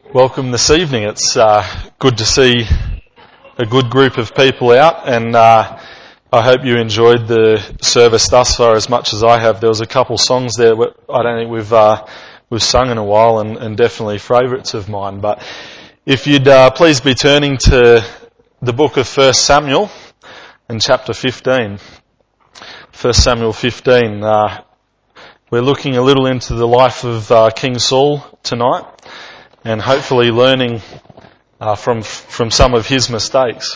Welcome this evening. It's good to see a good group of people out, and I hope you enjoyed the service thus far as much as I have. There was a couple songs there that I don't think we've sung in a while, and definitely favourites of mine. But if you'd please be turning to the book of 1 Samuel and chapter 15. 1 Samuel 15. We're looking a little into the life of King Saul tonight, and hopefully learning from some of his mistakes.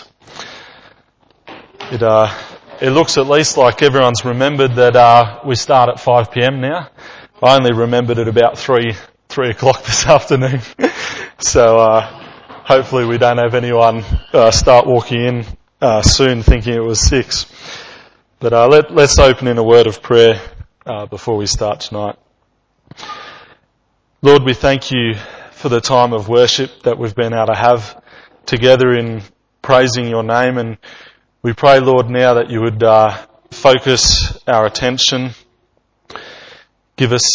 It looks at least like everyone's remembered that we start at 5 p.m. now. I only remembered it about 3 o'clock this afternoon. So hopefully we don't have anyone start walking in soon thinking it was 6. But let's open in a word of prayer before we start tonight. Lord, we thank you for the time of worship that we've been able to have together in praising your name, and we pray, Lord, now that you would focus our attention, give us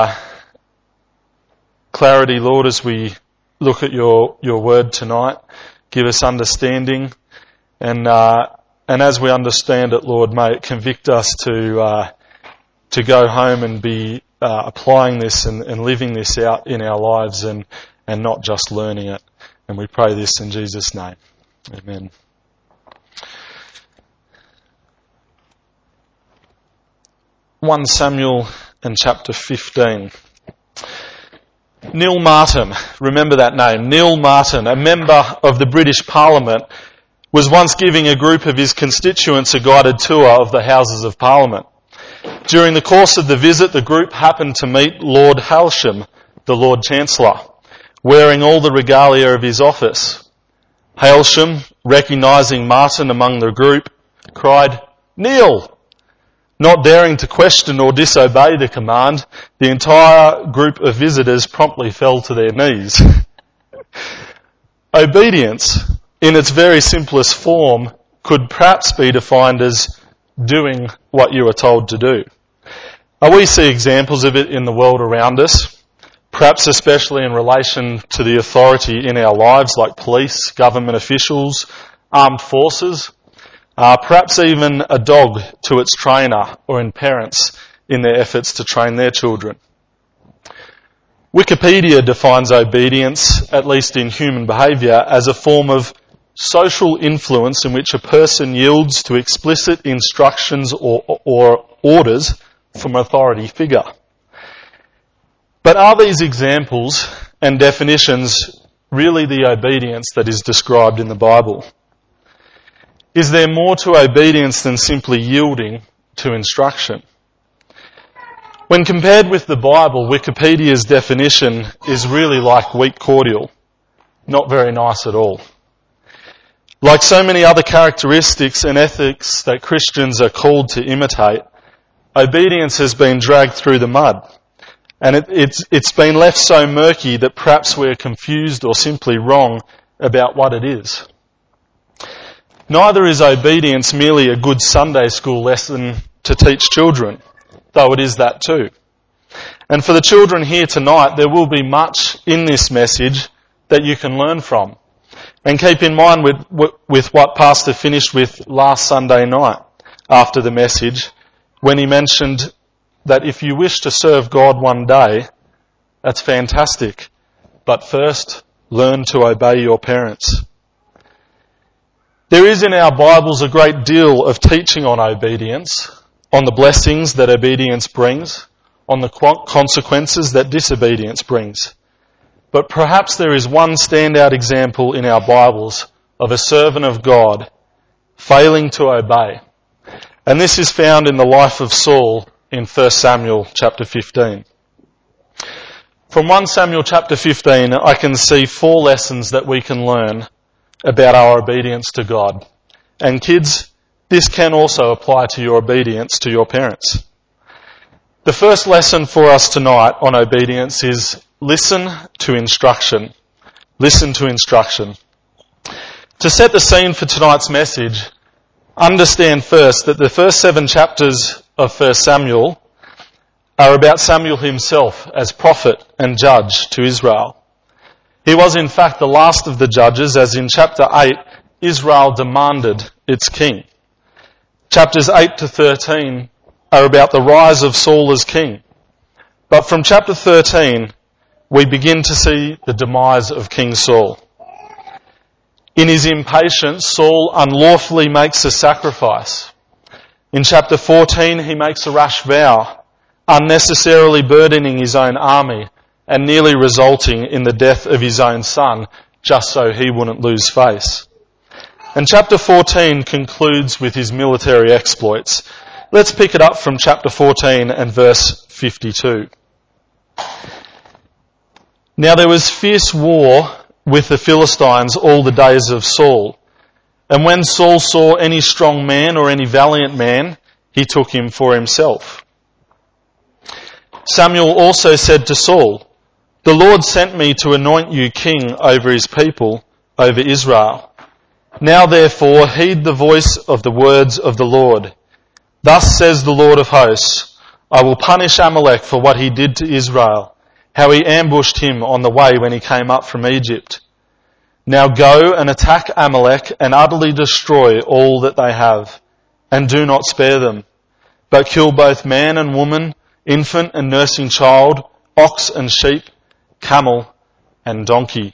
clarity, Lord, as we look at your word tonight. Give us understanding, and as we understand it, Lord, may it convict us to go home and be applying this and living this out in our lives and not just learning it. And we pray this in Jesus' name. Amen. One Samuel and chapter 15. Neil Martin, remember that name, Neil Martin, a member of the British Parliament, was once giving a group of his constituents a guided tour of the Houses of Parliament. During the course of the visit, the group happened to meet Lord Hailsham, the Lord Chancellor, wearing all the regalia of his office. Hailsham, recognising Martin among the group, cried, "Kneel!" Not daring to question or disobey the command, the entire group of visitors promptly fell to their knees. Obedience, in its very simplest form, could perhaps be defined as doing what you are told to do. We see examples of it in the world around us, perhaps especially in relation to the authority in our lives like police, government officials, armed forces, perhaps even a dog to its trainer, or in parents in their efforts to train their children. Wikipedia defines obedience, at least in human behaviour, as a form of social influence in which a person yields to explicit instructions or orders from an authority figure. But are these examples and definitions really the obedience that is described in the Bible? Is there more to obedience than simply yielding to instruction? When compared with the Bible, Wikipedia's definition is really like weak cordial. Not very nice at all. Like so many other characteristics and ethics that Christians are called to imitate, obedience has been dragged through the mud. And it's been left so murky that perhaps we're confused or simply wrong about what it is. Neither is obedience merely a good Sunday school lesson to teach children, though it is that too. And for the children here tonight, there will be much in this message that you can learn from. And keep in mind with what Pastor finished with last Sunday night after the message, when he mentioned that if you wish to serve God one day, that's fantastic. But first, learn to obey your parents. There is in our Bibles a great deal of teaching on obedience, on the blessings that obedience brings, on the consequences that disobedience brings. But perhaps there is one standout example in our Bibles of a servant of God failing to obey. And this is found in the life of Saul in 1 Samuel chapter 15. From 1 Samuel chapter 15, I can see 4 lessons that we can learn about our obedience to God. And kids, this can also apply to your obedience to your parents. The first lesson for us tonight on obedience is listen to instruction. Listen to instruction. To set the scene for tonight's message, understand first that the first 7 chapters of 1 Samuel are about Samuel himself as prophet and judge to Israel. He was in fact the last of the judges, as in chapter 8, Israel demanded its king. Chapters 8 to 13 are about the rise of Saul as king. But from chapter 13, we begin to see the demise of King Saul. In his impatience, Saul unlawfully makes a sacrifice. In chapter 14, he makes a rash vow, unnecessarily burdening his own army and nearly resulting in the death of his own son, just so he wouldn't lose face. And chapter 14 concludes with his military exploits. Let's pick it up from chapter 14 and verse 52. Now there was fierce war with the Philistines all the days of Saul. And when Saul saw any strong man or any valiant man, he took him for himself. Samuel also said to Saul, "The Lord sent me to anoint you king over his people, over Israel. Now therefore heed the voice of the words of the Lord. Thus says the Lord of hosts, I will punish Amalek for what he did to Israel, how he ambushed him on the way when he came up from Egypt. Now go and attack Amalek and utterly destroy all that they have, and do not spare them, but kill both man and woman, infant and nursing child, ox and sheep, camel and donkey."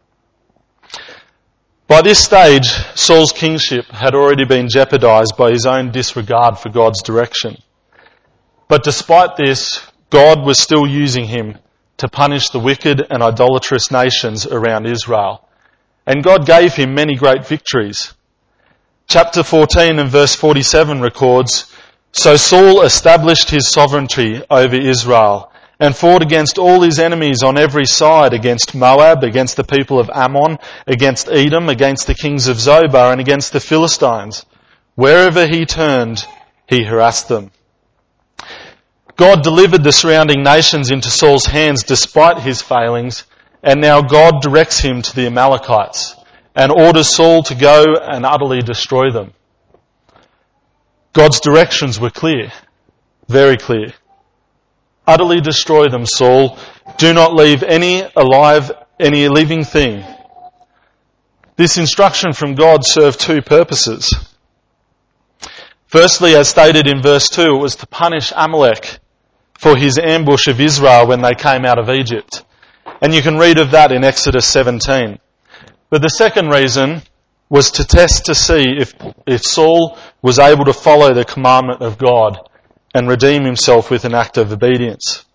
By this stage, Saul's kingship had already been jeopardized by his own disregard for God's direction. But despite this, God was still using him to punish the wicked and idolatrous nations around Israel. And God gave him many great victories. Chapter 14 and verse 47 records, "So Saul established his sovereignty over Israel and fought against all his enemies on every side, against Moab, against the people of Ammon, against Edom, against the kings of Zobah, and against the Philistines. Wherever he turned, he harassed them." God delivered the surrounding nations into Saul's hands despite his failings, and now God directs him to the Amalekites and orders Saul to go and utterly destroy them. God's directions were clear, very clear. Utterly destroy them, Saul. Do not leave any alive, any living thing. This instruction from God served two purposes. Firstly, as stated in verse 2, it was to punish Amalek for his ambush of Israel when they came out of Egypt. And you can read of that in Exodus 17. But the second reason was to test to see if Saul was able to follow the commandment of God and redeem himself with an act of obedience.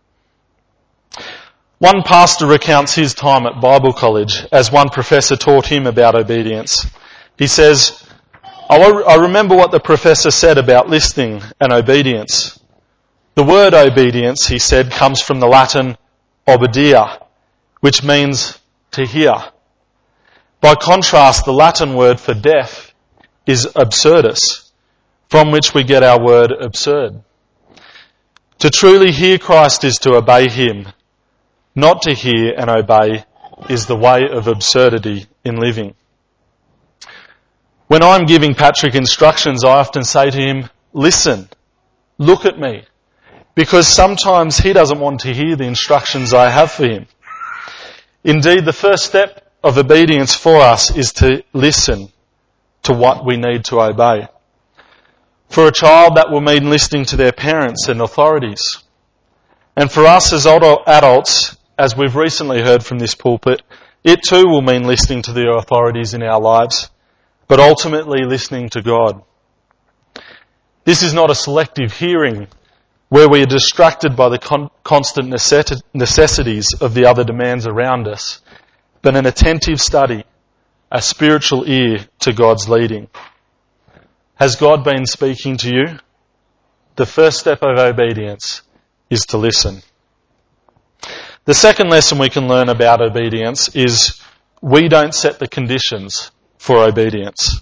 One pastor recounts his time at Bible college as one professor taught him about obedience. He says, I remember what the professor said about listening and obedience. The word obedience, he said, comes from the Latin obedia, which means to hear. By contrast, the Latin word for deaf is absurdus, from which we get our word absurd. To truly hear Christ is to obey him. Not to hear and obey is the way of absurdity in living. When I'm giving Patrick instructions, I often say to him, listen, look at me, because sometimes he doesn't want to hear the instructions I have for him. Indeed, the first step of obedience for us is to listen to what we need to obey. For a child, that will mean listening to their parents and authorities. And for us as adults, as we've recently heard from this pulpit, it too will mean listening to the authorities in our lives, but ultimately listening to God. This is not a selective hearing where we are distracted by the constant necessities of the other demands around us, but an attentive study, a spiritual ear to God's leading. Has God been speaking to you? The first step of obedience is to listen. The second lesson we can learn about obedience is we don't set the conditions for obedience.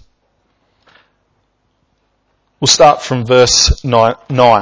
We'll start from verse 9.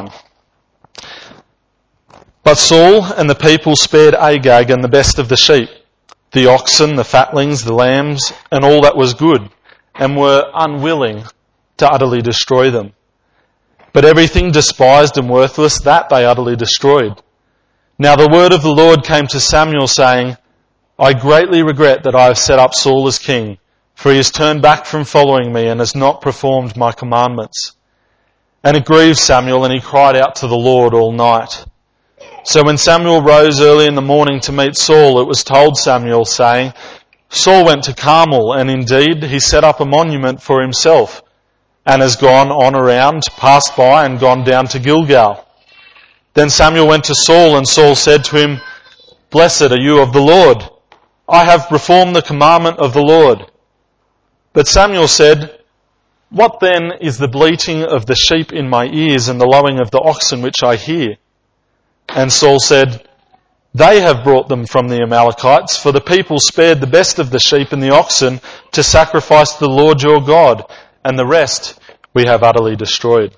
But Saul and the people spared Agag and the best of the sheep, the oxen, the fatlings, the lambs, and all that was good, and were unwilling to utterly destroy them. But everything despised and worthless, that they utterly destroyed. Now the word of the Lord came to Samuel saying, I greatly regret that I have set up Saul as king, for he has turned back from following me and has not performed my commandments." And it grieved Samuel, and he cried out to the Lord all night. So when Samuel rose early in the morning to meet Saul, it was told Samuel, saying, "Saul went to Carmel, and indeed he set up a monument for himself, and has gone on around, passed by, and gone down to Gilgal." Then Samuel went to Saul, and Saul said to him, "Blessed are you of the Lord. I have performed the commandment of the Lord." But Samuel said, "What then is the bleating of the sheep in my ears and the lowing of the oxen which I hear?" And Saul said, "They have brought them from the Amalekites, for the people spared the best of the sheep and the oxen to sacrifice to the Lord your God, and the rest we have utterly destroyed."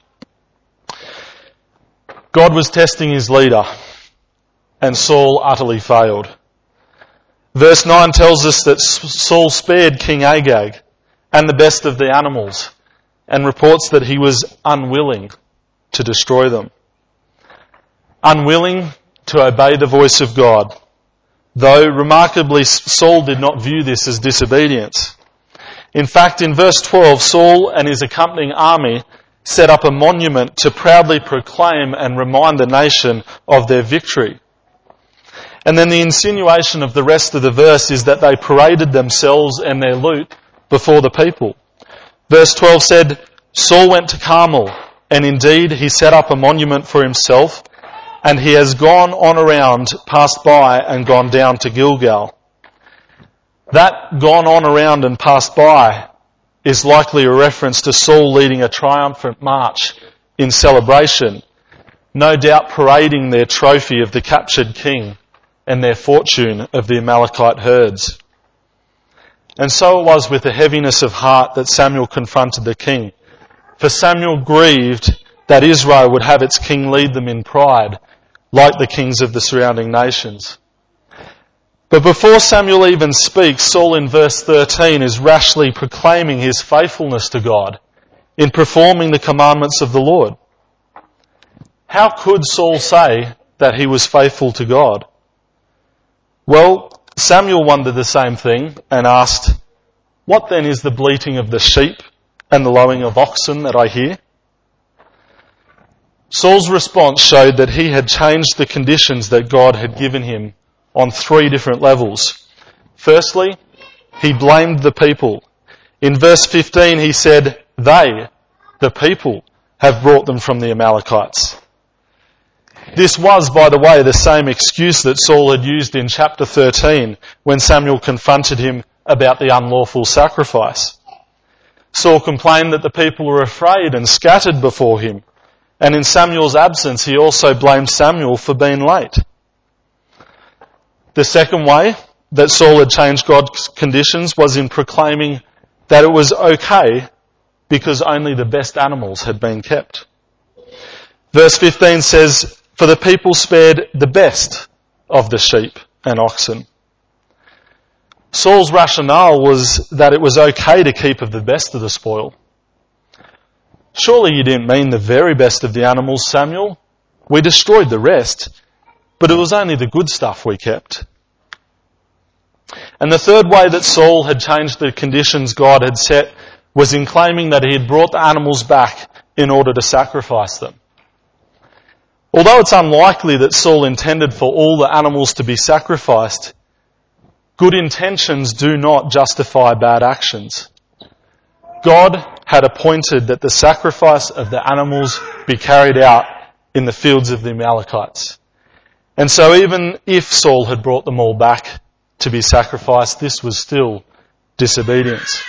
God was testing his leader, and Saul utterly failed. Verse 9 tells us that Saul spared King Agag and the best of the animals, and reports that he was unwilling to destroy them. Unwilling to obey the voice of God, though remarkably Saul did not view this as disobedience. In fact, in verse 12, Saul and his accompanying army set up a monument to proudly proclaim and remind the nation of their victory. And then the insinuation of the rest of the verse is that they paraded themselves and their loot before the people. Verse 12 said, "Saul went to Carmel, and indeed he set up a monument for himself, and he has gone on around, passed by, and gone down to Gilgal." That "gone on around and passed by" is likely a reference to Saul leading a triumphant march in celebration, no doubt parading their trophy of the captured king and their fortune of the Amalekite herds. And so it was with a heaviness of heart that Samuel confronted the king. For Samuel grieved that Israel would have its king lead them in pride, like the kings of the surrounding nations. But before Samuel even speaks, Saul in verse 13 is rashly proclaiming his faithfulness to God in performing the commandments of the Lord. How could Saul say that he was faithful to God? Well, Samuel wondered the same thing and asked, "What then is the bleating of the sheep and the lowing of oxen that I hear?" Saul's response showed that he had changed the conditions that God had given him on 3 different levels. Firstly, he blamed the people. In verse 15 he said, "They, the people, have brought them from the Amalekites." This was, by the way, the same excuse that Saul had used in chapter 13 when Samuel confronted him about the unlawful sacrifice. Saul complained that the people were afraid and scattered before him, and in Samuel's absence he also blamed Samuel for being late. The second way that Saul had changed God's conditions was in proclaiming that it was okay because only the best animals had been kept. Verse 15 says, "For the people spared the best of the sheep and oxen." Saul's rationale was that it was okay to keep of the best of the spoil. "Surely you didn't mean the very best of the animals, Samuel. We destroyed the rest, but it was only the good stuff we kept." And the third way that Saul had changed the conditions God had set was in claiming that he had brought the animals back in order to sacrifice them. Although it's unlikely that Saul intended for all the animals to be sacrificed, good intentions do not justify bad actions. God had appointed that the sacrifice of the animals be carried out in the fields of the Amalekites. And so even if Saul had brought them all back to be sacrificed, this was still disobedience.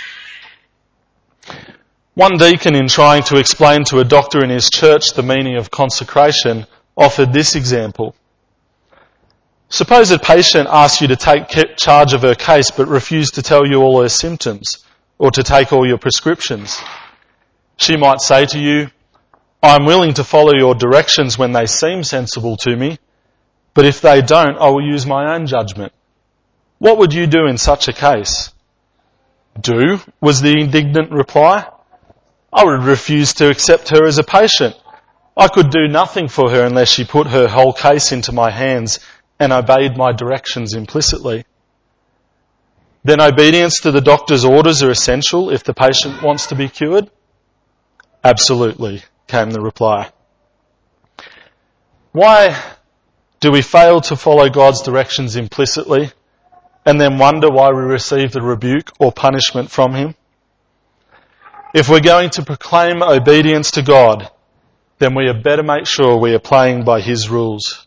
One deacon, in trying to explain to a doctor in his church the meaning of consecration, offered this example. Suppose a patient asks you to take charge of her case but refused to tell you all her symptoms or to take all your prescriptions. She might say to you, "I'm willing to follow your directions when they seem sensible to me, but if they don't, I will use my own judgment." What would you do in such a case? "Do," was the indignant reply. "I would refuse to accept her as a patient. I could do nothing for her unless she put her whole case into my hands and obeyed my directions implicitly." then obedience to the doctor's orders are essential if the patient wants to be cured? Absolutely, came the reply. Why do we fail to follow God's directions implicitly and then wonder why we receive a rebuke or punishment from him? If we're going to proclaim obedience to God, then we had better make sure we are playing by his rules.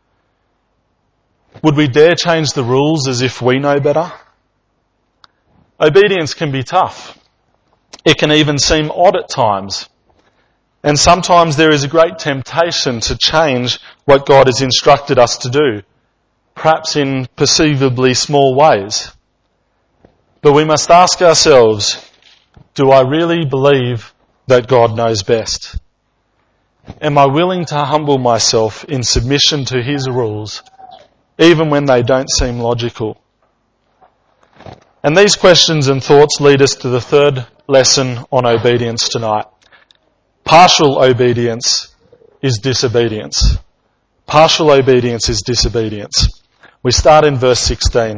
Would we dare change the rules as if we know better? Obedience can be tough. It can even seem odd at times. And sometimes there is a great temptation to change what God has instructed us to do, perhaps in perceivably small ways. But we must ask ourselves, do I really believe that God knows best? Am I willing to humble myself in submission to his rules, even when they don't seem logical? And these questions and thoughts lead us to the third lesson on obedience tonight. Partial obedience is disobedience. Partial obedience is disobedience. We start in verse 16.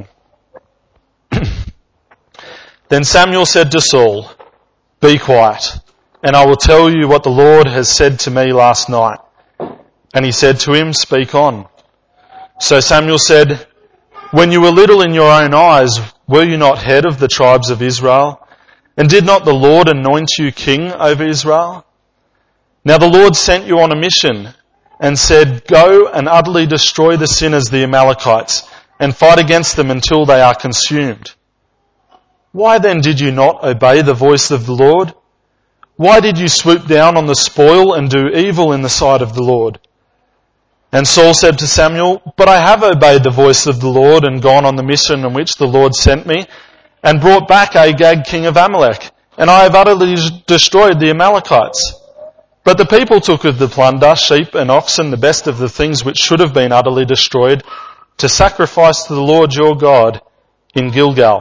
Then Samuel said to Saul, "Be quiet, and I will tell you what the Lord has said to me last night." And he said to him, "Speak on." So Samuel said, "When you were little in your own eyes, were you not head of the tribes of Israel? And did not the Lord anoint you king over Israel? Now the Lord sent you on a mission and said, 'Go and utterly destroy the sinners, the Amalekites, and fight against them until they are consumed.' Why then did you not obey the voice of the Lord? Why did you swoop down on the spoil and do evil in the sight of the Lord?" And Saul said to Samuel, "But I have obeyed the voice of the Lord and gone on the mission on which the Lord sent me, and brought back Agag, king of Amalek, and I have utterly destroyed the Amalekites. But the people took of the plunder, sheep and oxen, the best of the things which should have been utterly destroyed, to sacrifice to the Lord your God in Gilgal."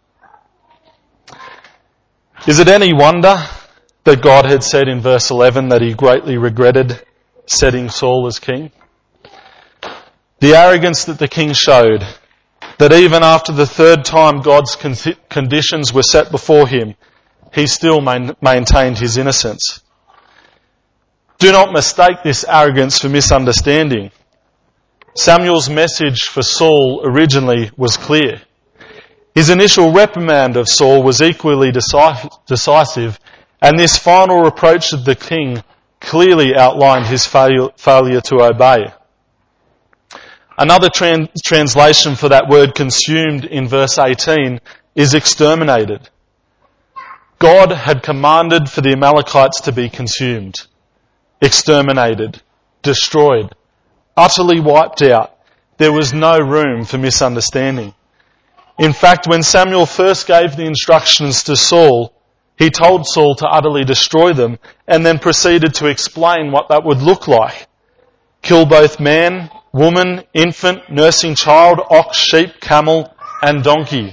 Is it any wonder that God had said in verse 11 that he greatly regretted setting Saul as king? The arrogance that the king showed, that even after the third time God's conditions were set before him, he still maintained his innocence. Do not mistake this arrogance for misunderstanding. Samuel's message for Saul originally was clear. His initial reprimand of Saul was equally decisive, and this final reproach of the king clearly outlined his failure to obey. Another translation for that word consumed in verse 18 is exterminated. God had commanded for the Amalekites to be consumed, exterminated, destroyed, utterly wiped out. There was no room for misunderstanding. In fact, when Samuel first gave the instructions to Saul, he told Saul to utterly destroy them and then proceeded to explain what that would look like. Kill both man, woman, infant, nursing child, ox, sheep, camel, and donkey.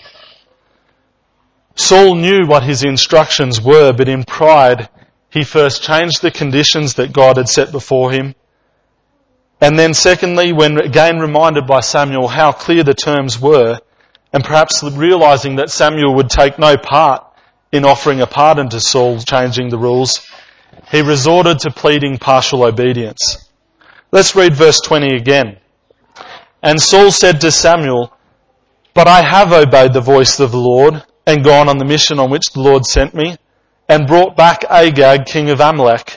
Saul knew what his instructions were, but in pride, he first changed the conditions that God had set before him. And then secondly, when again reminded by Samuel how clear the terms were, and perhaps realizing that Samuel would take no part in offering a pardon to Saul changing the rules, he resorted to pleading partial obedience. Let's read verse 20 again. And Saul said to Samuel, "But I have obeyed the voice of the Lord and gone on the mission on which the Lord sent me and brought back Agag, king of Amalek."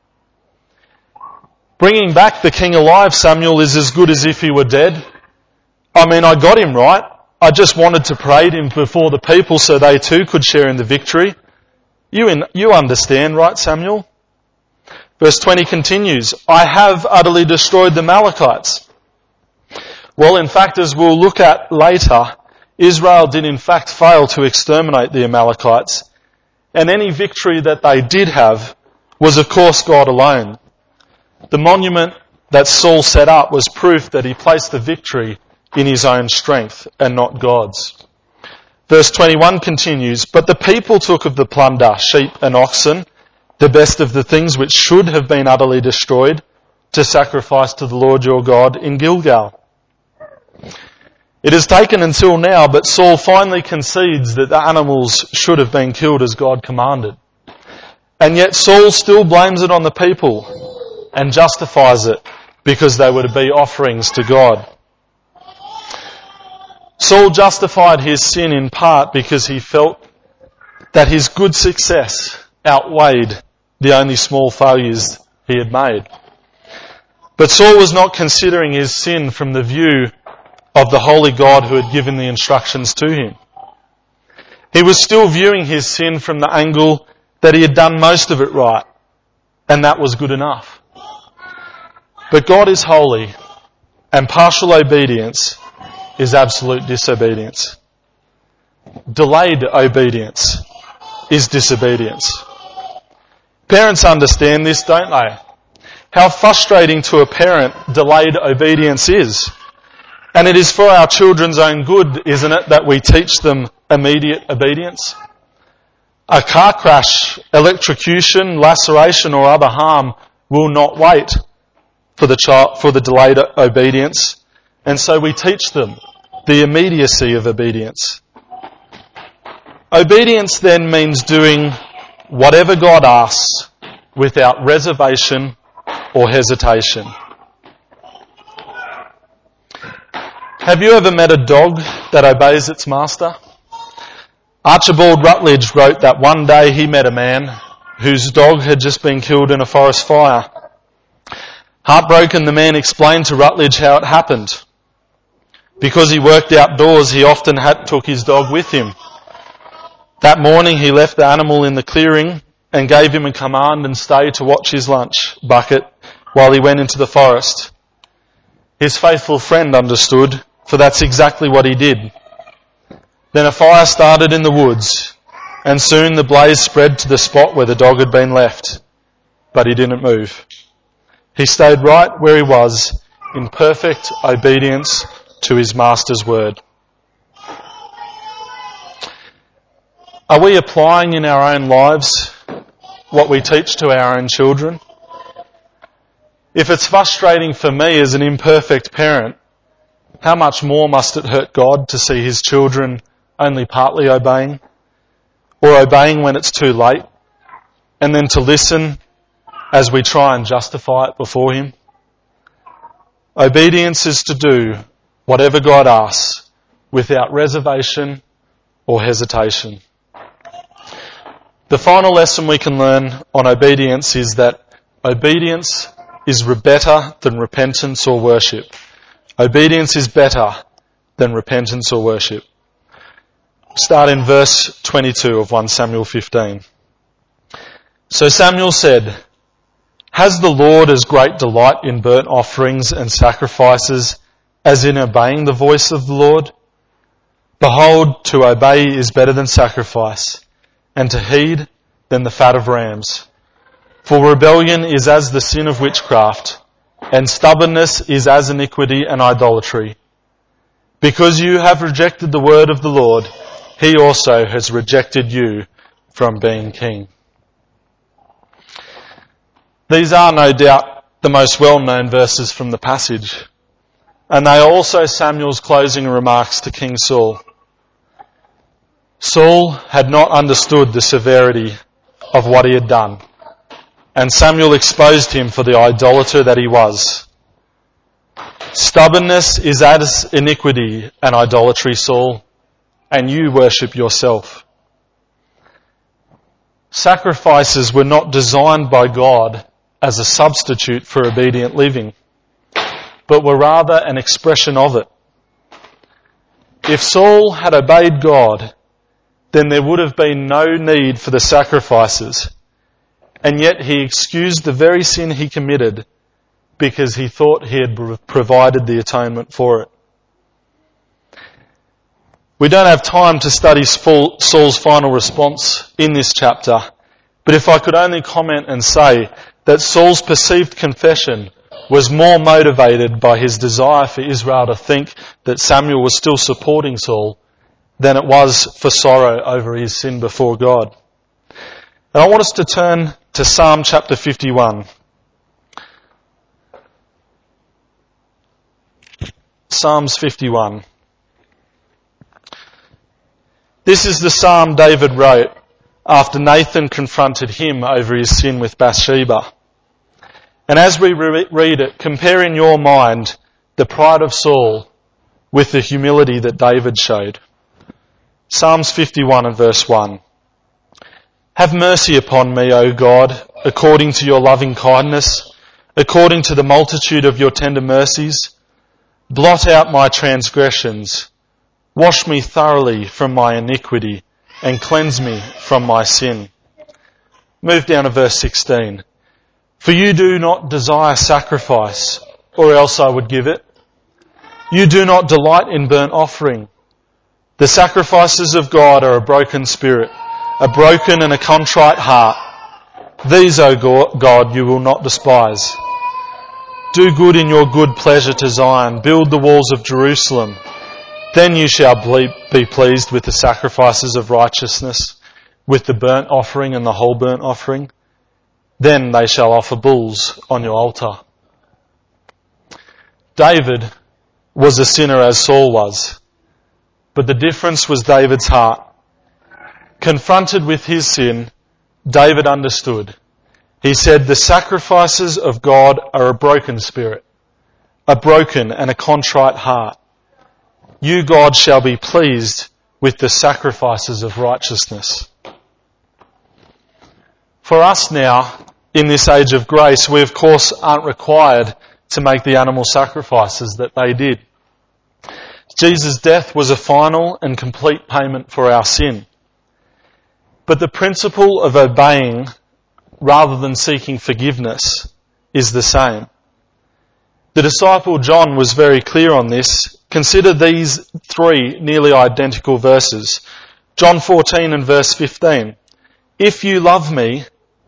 Bringing back the king alive, Samuel, is as good as if he were dead. I mean, I got him right. I just wanted to parade him before the people so they too could share in the victory. You understand, right, Samuel? Verse 20 continues, "I have utterly destroyed the Amalekites." Well, in fact, as we'll look at later, Israel did in fact fail to exterminate the Amalekites, and any victory that they did have was of course God alone. The monument that Saul set up was proof that he placed the victory in his own strength and not God's. Verse 21 continues, "But the people took of the plunder, sheep and oxen, the best of the things which should have been utterly destroyed, to sacrifice to the Lord your God in Gilgal." It has taken until now, but Saul finally concedes that the animals should have been killed as God commanded. And yet Saul still blames it on the people and justifies it because they were to be offerings to God. Saul justified his sin in part because he felt that his good success outweighed the only small failures he had made. But Saul was not considering his sin from the view of the holy God who had given the instructions to him. He was still viewing his sin from the angle that he had done most of it right, and that was good enough. But God is holy, and partial obedience is absolute disobedience. Delayed obedience is disobedience. Parents understand this, don't they? How frustrating to a parent delayed obedience is. And it is for our children's own good, isn't it, that we teach them immediate obedience? A car crash, electrocution, laceration or other harm will not wait for the delayed obedience. And so we teach them the immediacy of obedience. Obedience then means doing whatever God asks without reservation or hesitation. Have you ever met a dog that obeys its master? Archibald Rutledge wrote that one day he met a man whose dog had just been killed in a forest fire. Heartbroken, the man explained to Rutledge how it happened. Because he worked outdoors, he often took his dog with him. That morning he left the animal in the clearing and gave him a command and stay to watch his lunch bucket while he went into the forest. His faithful friend understood, for that's exactly what he did. Then a fire started in the woods, and soon the blaze spread to the spot where the dog had been left. But he didn't move. He stayed right where he was, in perfect obedience to his master's word. Are we applying in our own lives what we teach to our own children? If it's frustrating for me as an imperfect parent, how much more must it hurt God to see his children only partly obeying, or obeying when it's too late, and then to listen as we try and justify it before him? Obedience is to do whatever God asks without reservation or hesitation. The final lesson we can learn on obedience is that obedience is better than repentance or worship. Obedience is better than repentance or worship. Start in verse 22 of 1 Samuel 15. So Samuel said, "Has the Lord as great delight in burnt offerings and sacrifices as in obeying the voice of the Lord? Behold, to obey is better than sacrifice, and to heed than the fat of rams. For rebellion is as the sin of witchcraft, and stubbornness is as iniquity and idolatry. Because you have rejected the word of the Lord, he also has rejected you from being king." These are no doubt the most well-known verses from the passage, and they are also Samuel's closing remarks to King Saul. Saul had not understood the severity of what he had done, and Samuel exposed him for the idolater that he was. Stubbornness is as iniquity and idolatry, Saul, and you worship yourself. Sacrifices were not designed by God as a substitute for obedient living, but were rather an expression of it. If Saul had obeyed God, then there would have been no need for the sacrifices, and yet he excused the very sin he committed because he thought he had provided the atonement for it. We don't have time to study Saul's final response in this chapter, but if I could only comment and say that Saul's perceived confession was more motivated by his desire for Israel to think that Samuel was still supporting Saul than it was for sorrow over his sin before God. And I want us to turn to Psalm chapter 51. Psalms 51. This is the psalm David wrote after Nathan confronted him over his sin with Bathsheba. And as we read it, compare in your mind the pride of Saul with the humility that David showed. Psalms 51 and verse 1. Have mercy upon me, O God, according to your loving kindness, according to the multitude of your tender mercies. Blot out my transgressions. Wash me thoroughly from my iniquity and cleanse me from my sin. Move down to verse 16. For you do not desire sacrifice, or else I would give it. You do not delight in burnt offering. The sacrifices of God are a broken spirit, a broken and a contrite heart. These, O God, you will not despise. Do good in your good pleasure to Zion. Build the walls of Jerusalem. Then you shall be pleased with the sacrifices of righteousness, with the burnt offering and the whole burnt offering. Then they shall offer bulls on your altar. David was a sinner as Saul was, but the difference was David's heart. Confronted with his sin, David understood. He said, the sacrifices of God are a broken spirit, a broken and a contrite heart. You, God, shall be pleased with the sacrifices of righteousness. For us now, in this age of grace, we of course aren't required to make the animal sacrifices that they did. Jesus' death was a final and complete payment for our sin. But the principle of obeying rather than seeking forgiveness is the same. The disciple John was very clear on this. Consider these three nearly identical verses. John 14 and verse 15. If you love me,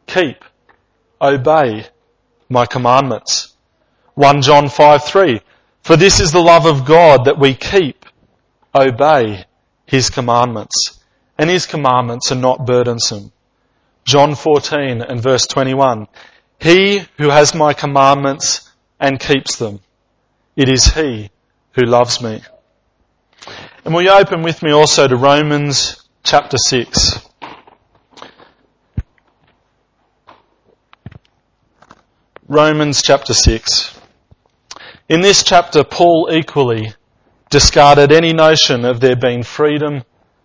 obey my commandments. 1 John 5:3. For this is the love of God, that we obey his commandments. And his commandments are not burdensome. John 14 and verse 21. He who has my commandments and keeps them, it is he who loves me. And will you open with me also to Romans chapter 6. Romans chapter 6. In this chapter, Paul equally discarded any notion of there being freedom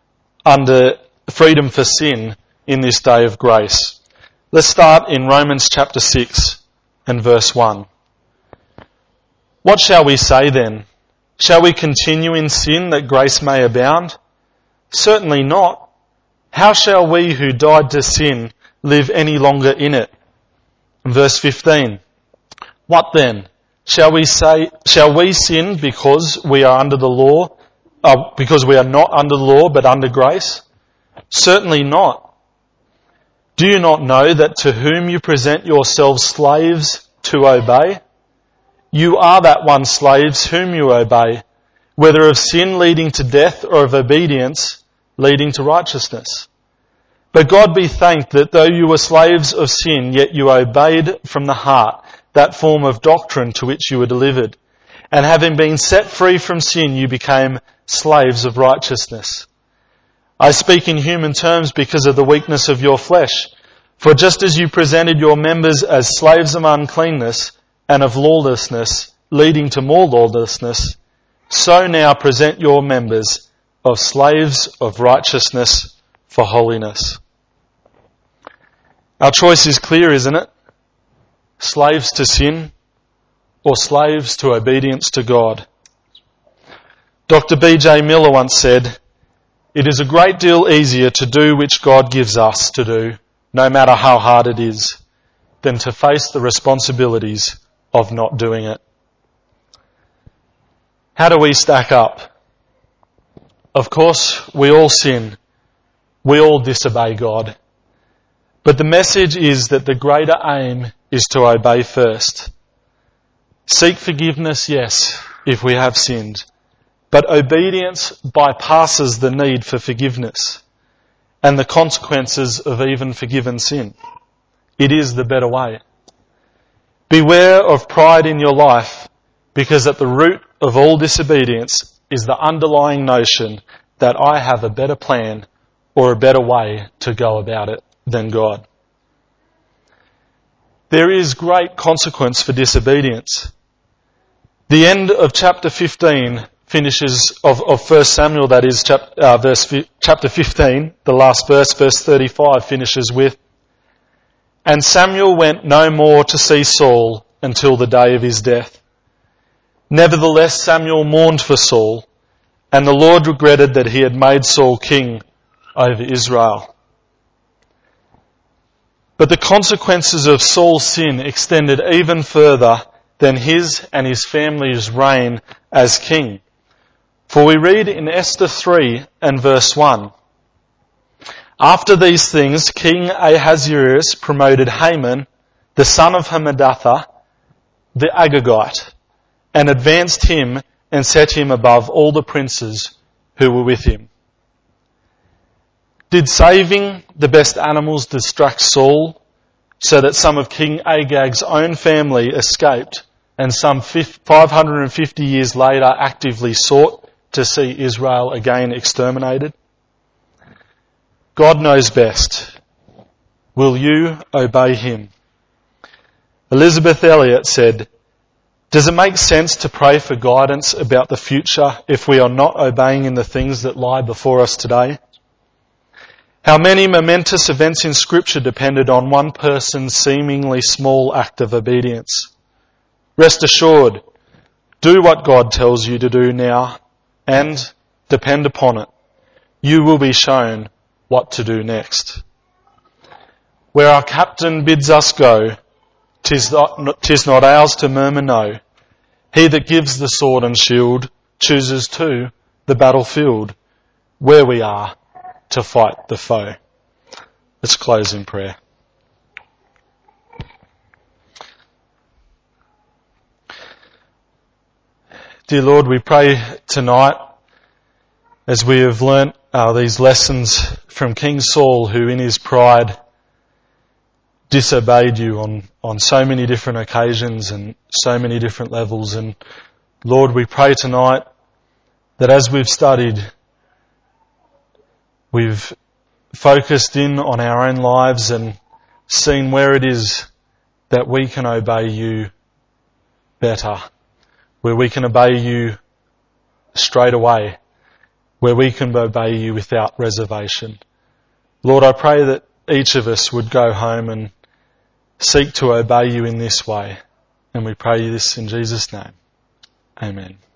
for sin in this day of grace. Let's start in Romans chapter 6 and verse 1. What shall we say then? Shall we continue in sin that grace may abound? Certainly not. How shall we who died to sin live any longer in it? Verse 15. What then? Shall we sin because we are under the law, because we are not under the law but under grace? Certainly not. Do you not know that to whom you present yourselves slaves to obey, you are that one slaves whom you obey, whether of sin leading to death or of obedience leading to righteousness? But God be thanked that though you were slaves of sin, yet you obeyed from the heart that form of doctrine to which you were delivered. And having been set free from sin, you became slaves of righteousness. I speak in human terms because of the weakness of your flesh. For just as you presented your members as slaves of uncleanness and of lawlessness, leading to more lawlessness, so now present your members of slaves of righteousness for holiness. Our choice is clear, isn't it? Slaves to sin or slaves to obedience to God. Dr. B.J. Miller once said, "It is a great deal easier to do which God gives us to do, no matter how hard it is, than to face the responsibilities of not doing it." How do we stack up? Of course, we all sin. We all disobey God. But the message is that the greater aim is to obey first. Seek forgiveness, yes, if we have sinned. But obedience bypasses the need for forgiveness and the consequences of even forgiven sin. It is the better way. Beware of pride in your life, because at the root of all disobedience is the underlying notion that I have a better plan or a better way to go about it than God. There is great consequence for disobedience. The end of chapter 15 finishes, of 1 Samuel, that is, chapter 15, the last verse 35, finishes with, "And Samuel went no more to see Saul until the day of his death. Nevertheless, Samuel mourned for Saul, and the Lord regretted that he had made Saul king over Israel." But the consequences of Saul's sin extended even further than his and his family's reign as king. For we read in Esther 3 and verse 1, "After these things, King Ahasuerus promoted Haman, the son of Hammedatha, the Agagite, and advanced him and set him above all the princes who were with him." Did saving the best animals distract Saul so that some of King Agag's own family escaped and some 550 years later actively sought to see Israel again exterminated? God knows best. Will you obey him? Elizabeth Elliot said, "Does it make sense to pray for guidance about the future if we are not obeying in the things that lie before us today?" How many momentous events in Scripture depended on one person's seemingly small act of obedience? Rest assured, do what God tells you to do now, and depend upon it. You will be shown what to do next. Where our captain bids us go, 'tis not ours to murmur no. He that gives the sword and shield chooses too the battlefield, where we are to fight the foe. Let's close in prayer. Dear Lord, we pray tonight as we have learnt these lessons from King Saul, who in his pride disobeyed you on so many different occasions and so many different levels. And Lord, we pray tonight that as we've studied, we've focused in on our own lives and seen where it is that we can obey you better, where we can obey you straight away, where we can obey you without reservation. Lord, I pray that each of us would go home and seek to obey you in this way. And we pray this in Jesus' name. Amen.